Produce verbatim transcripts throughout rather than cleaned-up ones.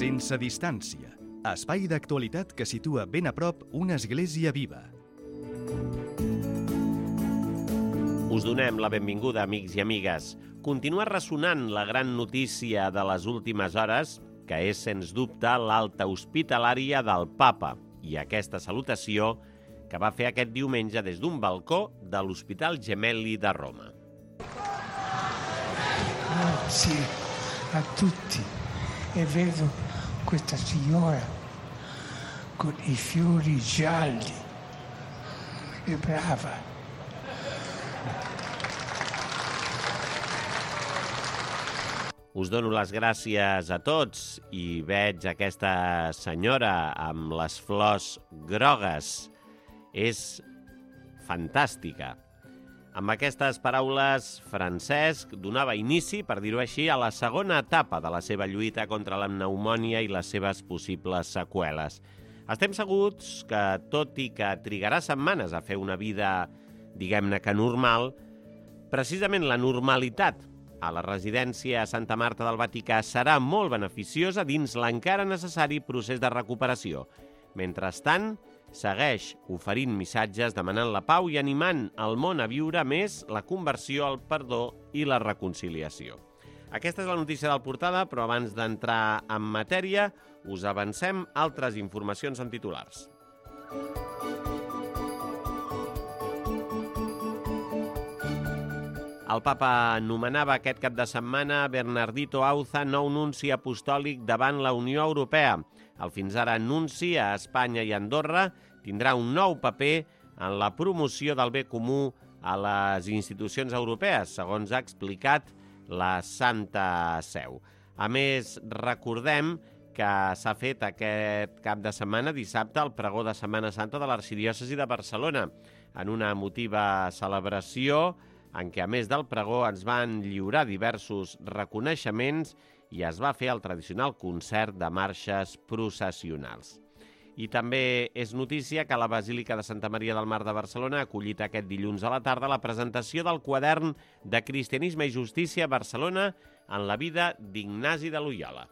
Sense distància. Espai d'actualitat que situa ben a prop una església viva. Us donem la benvinguda, amics i amigues. Continua ressonant la gran notícia de les últimes hores, que és, sens dubte, l'alta hospitalària del Papa, i aquesta salutació que va fer aquest diumenge des d'un balcó de l'Hospital Gemelli de Roma. Grazie a tutti. E vedo questa signora con i fiori gialli. Che brava. Us dono les gràcies a tots i veig aquesta senyora amb les flors grogues. És fantàstica. Amb aquestes paraules, Francesc donava inici, per dir-ho així, a la segona etapa de la seva lluita contra la pneumònia i les seves possibles seqüeles. Estem segurs que, tot i que trigarà setmanes a fer una vida, diguem-ne que normal, precisament la normalitat a la residència a Santa Marta del Vaticà serà molt beneficiosa dins l'encara necessari procés de recuperació. Mentrestant, segueix oferint missatges demanant la pau i animant el món a viure més la conversió, el perdó i la reconciliació. Aquesta és la notícia del portada, però abans d'entrar en matèria, us avancem altres informacions en titulars. El Papa nomenava aquest cap de setmana Bernardito Auza nou nunci apostòlic davant la Unió Europea. El fins ara nunci a Espanya i Andorra tindrà un nou paper en la promoció del bé comú a les institucions europees, segons ha explicat la Santa Seu. A més, recordem que s'ha fet aquest cap de setmana, dissabte, el pregó de Setmana Santa de l'Arxidiòcesi de Barcelona, en una emotiva celebració en què, a més del pregó, ens van lliurar diversos reconeixements i es va fer el tradicional concert de marxes processionals. I també és notícia que la Basílica de Santa Maria del Mar de Barcelona ha acollit aquest dilluns a la tarda la presentació del quadern de Cristianisme i Justícia a Barcelona en la vida d'Ignasi de Loyola.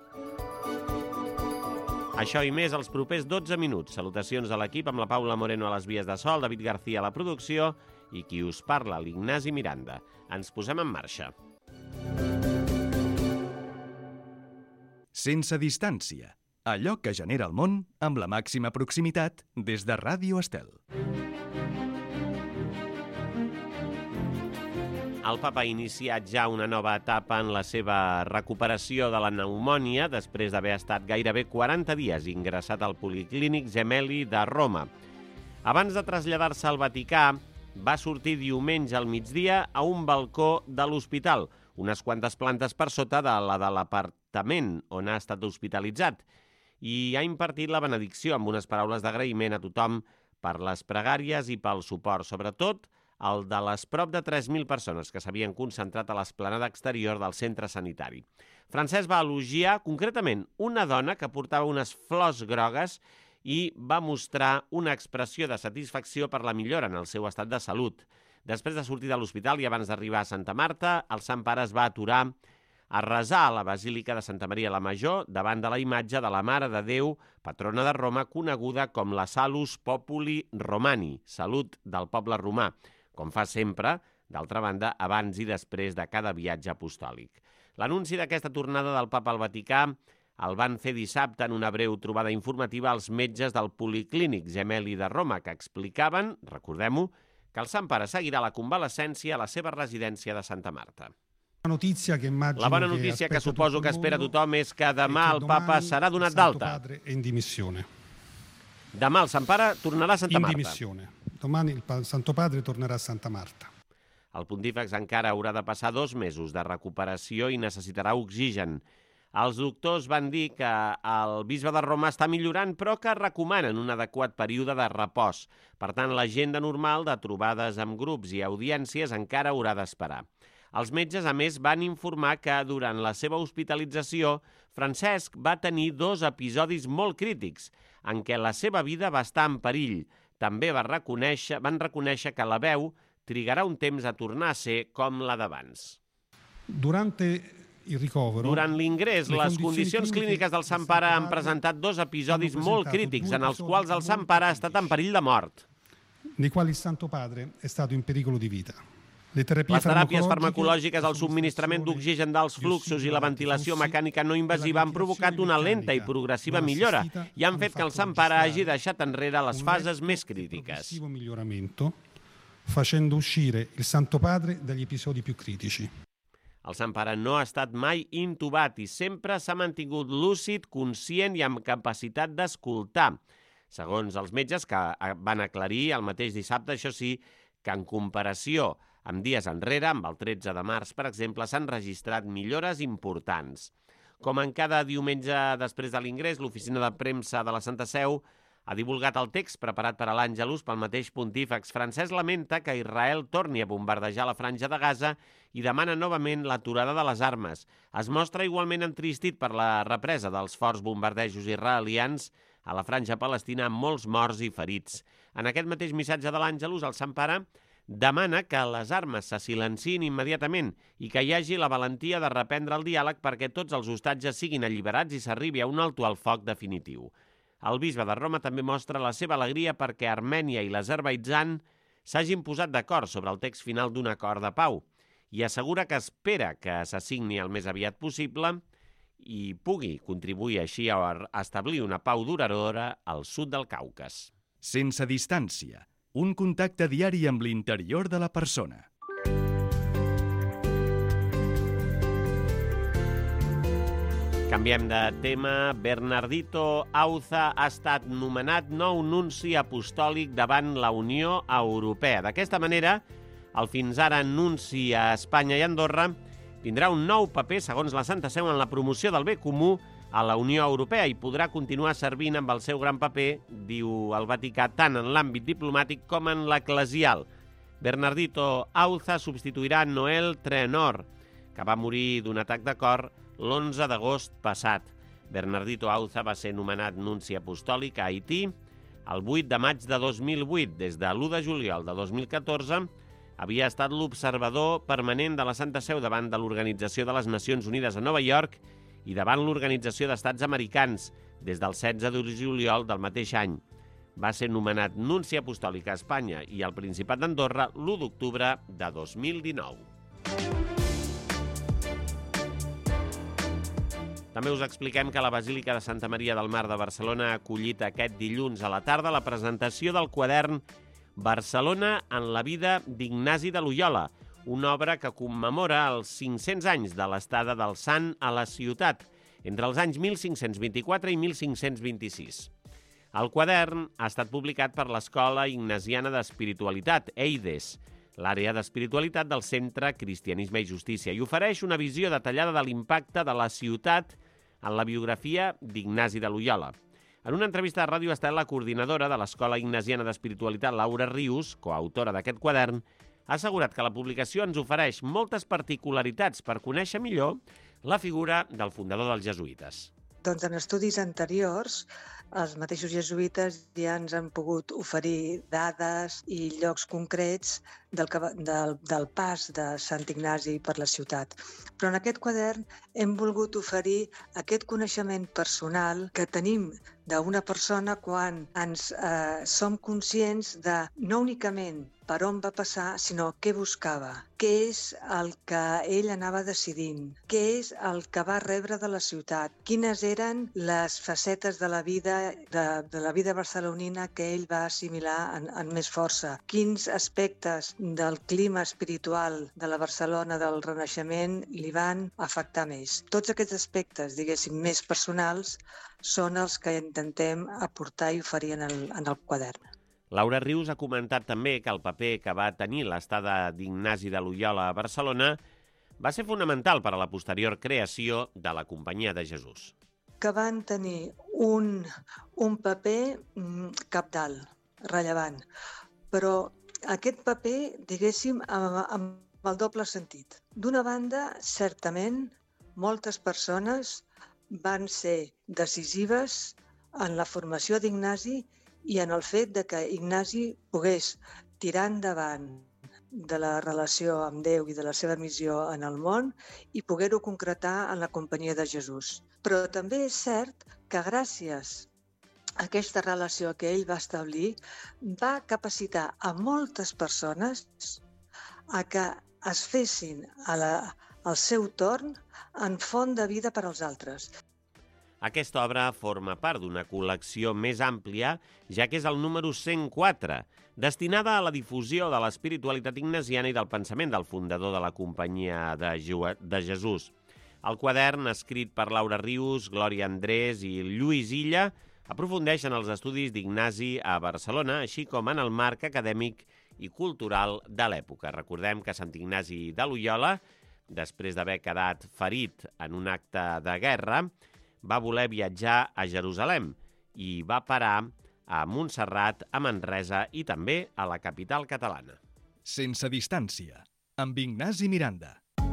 Això i més els propers dotze minuts. Salutacions a l'equip amb la Paula Moreno a les vies de so, el David García a la producció i qui us parla, l'Ignasi Miranda. Ens posem en marxa. Sense distància. Allò que genera el món amb la màxima proximitat des de Ràdio Estel. El Papa ha iniciat ja una nova etapa en la seva recuperació de la pneumònia després d'haver estat gairebé quaranta dies ingressat al Policlínic Gemelli de Roma. Abans de traslladar-se al Vaticà, va sortir diumenge al migdia a un balcó de l'hospital, unes quantes plantes per sota de la de l'apartament on ha estat hospitalitzat, i ha impartit la benedicció amb unes paraules d'agraïment a tothom per les pregàries i pel suport, sobretot el de les prop de tres mil persones que s'havien concentrat a l'esplanada exterior del centre sanitari. Francesc va elogiar concretament una dona que portava unes flors grogues i va mostrar una expressió de satisfacció per la millora en el seu estat de salut. Després de sortir de l'hospital i abans d'arribar a Santa Marta, el Sant Pare es va aturar a resar a la Basílica de Santa Maria la Major davant de la imatge de la Mare de Déu, patrona de Roma, coneguda com la Salus Populi Romani, salut del poble romà, com fa sempre, d'altra banda, abans i després de cada viatge apostòlic. L'anunci d'aquesta tornada del Papa al Vaticà el van fer dissabte en una breu trobada informativa als metges del Policlínic Gemelli de Roma, que explicaven, recordem-ho, que el Sant Pare seguirà la convalescència a la seva residència de Santa Marta. La bona notícia que suposo que espera tothom és que demà el Papa serà donat d'alta. Demà el Sant Pare tornarà a Santa Marta. Domani il Santo Padre tornerà a Santa Marta. El pontífex encara haurà de passar dos mesos de recuperació i necessitarà oxigen. Els doctors van dir que el bisbe de Roma està millorant, però que recomanen un adequat període de repòs. Per tant, l'agenda normal de trobades amb grups i audiències encara haurà d'esperar. Els metges, a més, van informar que durant la seva hospitalització, Francesc va tenir dos episodis molt crítics, en què la seva vida va estar en perill. També va reconèixer, van reconèixer que la veu trigarà un temps a tornar a ser com la d'abans. Durante il ricovero... Durant l'ingrés, le les condizioni condicions cliniche clíniques del del Sant Pare han Sant Pare presentat dos episodis hanno molt presentato crítics, due en els episodi quals el Sant molto Pare ha estat en critici. perill de mort. nei quali il Santo Padre è stato in pericolo di vita. Le terapie Les teràpies farmacologiche, farmacològiques, el la subministrament d'oxigen dels di fluxos i ossigeno la ad alti ventilació flussi, mecànica no e la invasiva han provocat ventilazione una lenta i meccanica progressiva non millora assistita i han hanno fet que el fatto Sant Pare hagi registrare deixat enrere les un fases lento més e crítiques. progressivo miglioramento, facendo uscire il Santo Padre dagli episodi più critici. El Sant Pare no ha estat mai intubat i sempre s'ha mantingut lúcid, conscient i amb capacitat d'escoltar. Segons els metges que van aclarir el mateix dissabte, això sí, que en comparació amb dies enrere, amb el tretze de març, per exemple, s'han registrat millores importants. Com en cada diumenge després de l'ingrés, l'oficina de premsa de la Santa Seu ha divulgat el text preparat per a l'Àngelus pel mateix pontífex francès. Lamenta que Israel torni a bombardejar la franja de Gaza i demana novament l'aturada de les armes. Es mostra igualment entristit per la represa dels forts bombardejos israelians a la franja palestina amb molts morts i ferits. En aquest mateix missatge de l'Àngelus, el Sant Pare demana que les armes se silenciïn immediatament i que hi hagi la valentia de reprendre el diàleg perquè tots els hostatges siguin alliberats i s'arribi a un alto al foc definitiu. El bisbe de Roma també mostra la seva alegria perquè Armènia i l'Azerbaidjan s'hagin posat d'acord sobre el text final d'un acord de pau i assegura que espera que se signi el més aviat possible i pugui contribuir així a establir una pau duradora al sud del Caucas. Sense distància, un contacte diari amb l'interior de la persona. Canviem de tema. Bernardito Auza ha estat nomenat nou nunci apostòlic davant la Unió Europea. D'aquesta manera, el fins ara nunci a Espanya i Andorra tindrà un nou paper, segons la Santa Seu, en la promoció del bé comú a la Unió Europea i podrà continuar servint amb el seu gran paper, diu el Vaticà, tant en l'àmbit diplomàtic com en l'eclesial. Bernardito Auza substituirà Noel Trenor, que va morir d'un atac de cor l'onze d'agost passat. Bernardito Auza va ser nomenat nunci apostòlic a Haití el vuit de maig de dos mil vuit. Des de l'u de juliol de dos mil catorze havia estat l'observador permanent de la Santa Seu davant de l'Organització de les Nacions Unides a Nova York i davant l'Organització d'Estats Americans des del setze de juliol del mateix any. Va ser nomenat nunci apostòlic a Espanya i al Principat d'Andorra l'u d'octubre de dos mil dinou. També us expliquem que la Basílica de Santa Maria del Mar de Barcelona ha acollit aquest dilluns a la tarda la presentació del quadern Barcelona en la vida d'Ignasi de Loiola, una obra que commemora els cinc-cents anys de l'estada del sant a la ciutat, entre els anys mil cinc-cents vint-i-quatre i mil cinc-cents vint-i-sis. El quadern ha estat publicat per l'Escola Ignasiana d'Espiritualitat, EIDES, l'àrea d'espiritualitat del Centre Cristianisme i Justícia, i ofereix una visió detallada de l'impacte de la ciutat en la biografia d'Ignasi de Loiola. En una entrevista de Ràdio Estel, la coordinadora de l'Escola Ignasiana d'Espiritualitat, Laura Rius, coautora d'aquest quadern, ha assegurat que la publicació ens ofereix moltes particularitats per conèixer millor la figura del fundador dels jesuïtes. Doncs en estudis anteriors, els mateixos jesuïtes ja ens han pogut oferir dades i llocs concrets del, del, del pas de Sant Ignasi per la ciutat. Però en aquest quadern hem volgut oferir aquest coneixement personal que tenim d'una persona quan ens eh, som conscients de no únicament per on va passar, sinó què buscava, què és el que ell anava decidint, què és el que va rebre de la ciutat, quines eren les facetes de la vida de, de la vida barcelonina que ell va assimilar en, en més força, quins aspectes del clima espiritual de la Barcelona del Renaixement li van afectar més. Tots aquests aspectes, diguéssim, més personals, són els que intentem aportar i oferir en el, en el quadern. Laura Rius ha comentat també que el paper que va tenir l'estada d'Ignasi de Loiola a Barcelona va ser fonamental per a la posterior creació de la Companyia de Jesús. Que van tenir un, un paper cabdal, rellevant, però aquest paper, diguéssim, amb, amb el doble sentit. D'una banda, certament, moltes persones van ser decisives en la formació d'Ignasi i en el fet de que Ignasi pogués tirar endavant de la relació amb Déu i de la seva missió en el món i poder-ho concretar en la companyia de Jesús. Però també és cert que gràcies a aquesta relació que ell va establir va capacitar a moltes persones a que es fessin a la, al seu torn en font de vida per als altres. Aquesta obra forma part d'una col·lecció més àmplia, ja que és el número cent quatre, destinada a la difusió de l'espiritualitat ignasiana i del pensament del fundador de la Companyia de, de Jesús. El quadern, escrit per Laura Rius, Glòria Andrés i Lluís Illa, aprofundeix en els estudis d'Ignasi a Barcelona, així com en el marc acadèmic i cultural de l'època. Recordem que Sant Ignasi de Loiola, després d'haver quedat ferit en un acte de guerra, va voler viatjar a Jerusalem i va parar a Montserrat, a Manresa i també a la capital catalana. Sense distància, amb Ignasi Miranda.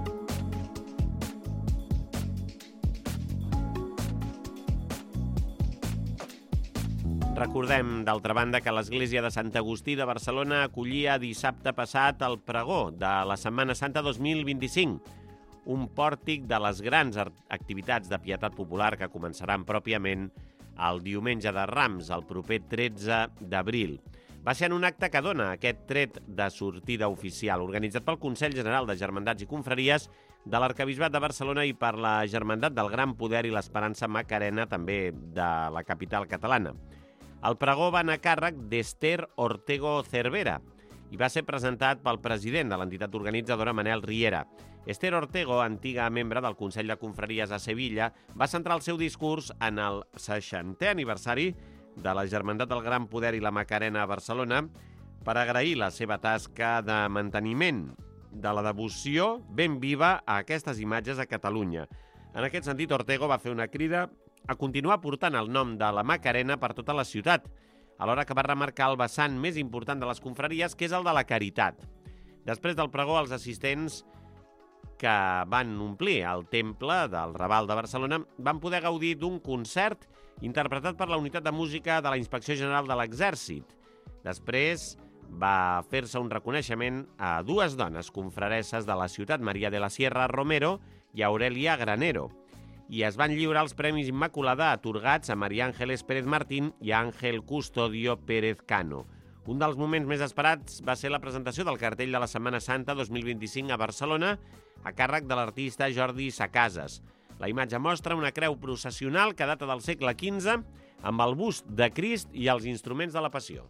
Recordem, d'altra banda, que l'església de Sant Agustí de Barcelona acollia dissabte passat el pregó de la Setmana Santa dos mil vint-i-cinc, un pòrtic de les grans activitats de pietat popular que començaran pròpiament el diumenge de Rams, el proper tretze d'abril. Va ser en un acte que dona aquest tret de sortida oficial, organitzat pel Consell General de Germandats i Confraries de l'Arquebisbat de Barcelona i per la Germandat del Gran Poder i l'Esperança Macarena, també de la capital catalana. El pregó va anar a càrrec d'Ester Ortego Cervera i va ser presentat pel president de l'entitat organitzadora, Manel Riera. Ester Ortego, antiga membre del Consell de Confraries a Sevilla, va centrar el seu discurs en el seixantè aniversari de la Germandat del Gran Poder i la Macarena a Barcelona per agrair la seva tasca de manteniment de la devoció ben viva a aquestes imatges a Catalunya. En aquest sentit, Ortego va fer una crida a continuar portant el nom de la Macarena per tota la ciutat, alhora que va remarcar el vessant més important de les confraries, que és el de la caritat. Després del pregó, els assistents que van omplir el temple del Raval de Barcelona van poder gaudir d'un concert interpretat per la Unitat de Música de la Inspecció General de l'Exèrcit. Després va fer-se un reconeixement a dues dones confraresses de la ciutat, Maria de la Sierra Romero i Aurelia Granero, i es van lliurar els Premis Immaculada atorgats a Maria Ángeles Pérez Martín i a Ángel Custodio Pérez Cano. Un dels moments més esperats va ser la presentació del cartell de la Setmana Santa dos mil vint-i-cinc a Barcelona a càrrec de l'artista Jordi Sacases. La imatge mostra una creu processional que data del segle quinze amb el bust de Crist i els instruments de la Passió.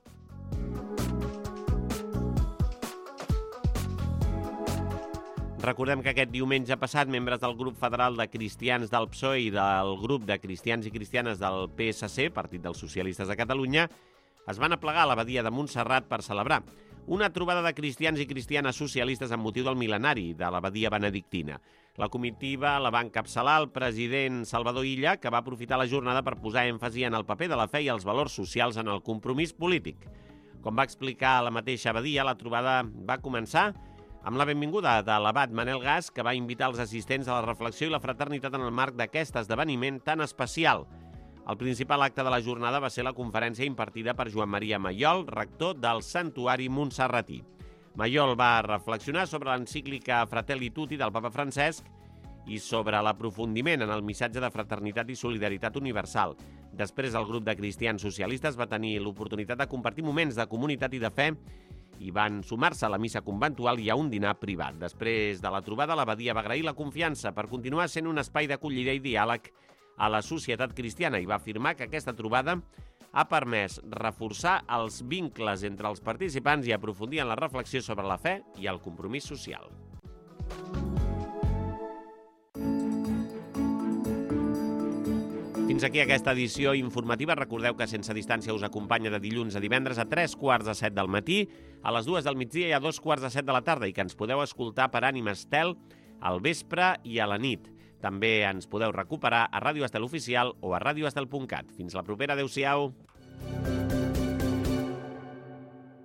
Recordem que aquest diumenge passat, membres del grup federal de cristians del P S O E i del grup de cristians i cristianes del P S C, Partit dels Socialistes de Catalunya, es van aplegar a l'abadia de Montserrat per celebrar una trobada de cristians i cristianes socialistes amb motiu del mil·lenari de l'abadia benedictina. La comitiva la va encapçalar el president Salvador Illa, que va aprofitar la jornada per posar èmfasi en el paper de la fe i els valors socials en el compromís polític. Com va explicar a la mateixa abadia, la trobada va començar amb la benvinguda de l'abat Manel Gas, que va invitar els assistents a la reflexió i la fraternitat en el marc d'aquest esdeveniment tan especial. El principal acte de la jornada va ser la conferència impartida per Joan Maria Mayol, rector del Santuari Montserratí. Mayol va reflexionar sobre l'encíclica Fratelli Tutti del papa Francesc i sobre l'aprofundiment en el missatge de fraternitat i solidaritat universal. Després, el grup de cristians socialistes va tenir l'oportunitat de compartir moments de comunitat i de fe i van sumar-se a la missa conventual i a un dinar privat. Després de la trobada, l'abadia va agrair la confiança per continuar sent un espai d'acollida i diàleg a la societat cristiana i va afirmar que aquesta trobada ha permès reforçar els vincles entre els participants i aprofundir en la reflexió sobre la fe i el compromís social. Fins aquí aquesta edició informativa. Recordeu que Sense Distància us acompanya de dilluns a divendres a tres quarts de set del matí, a les dues del migdia i a dos quarts de set de la tarda, i que ens podeu escoltar per Ànima Estel al vespre i a la nit. També ens podeu recuperar a Ràdio Estel Oficial o a radioestel punt cat. Fins la propera. Adéu-siau.